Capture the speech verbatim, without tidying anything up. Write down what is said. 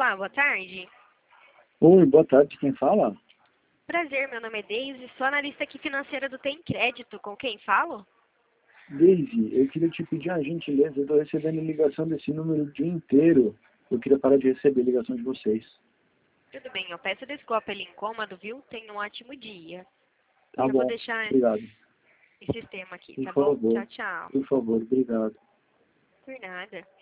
Olá, boa tarde. Oi, boa tarde, quem fala? Prazer, meu nome é Deise, sou analista aqui financeira do Tem Crédito. Com quem falo? Deise, eu queria te pedir a gentileza, eu estou recebendo ligação desse número o dia inteiro. Eu queria parar de receber ligação de vocês. Tudo bem, eu peço desculpa pelo incômodo, viu? Tenha um ótimo dia. Tá Eu vou bom, deixar obrigado. esse sistema aqui, Por tá bom? favor, Tchau, tchau. por favor, obrigado. Por nada.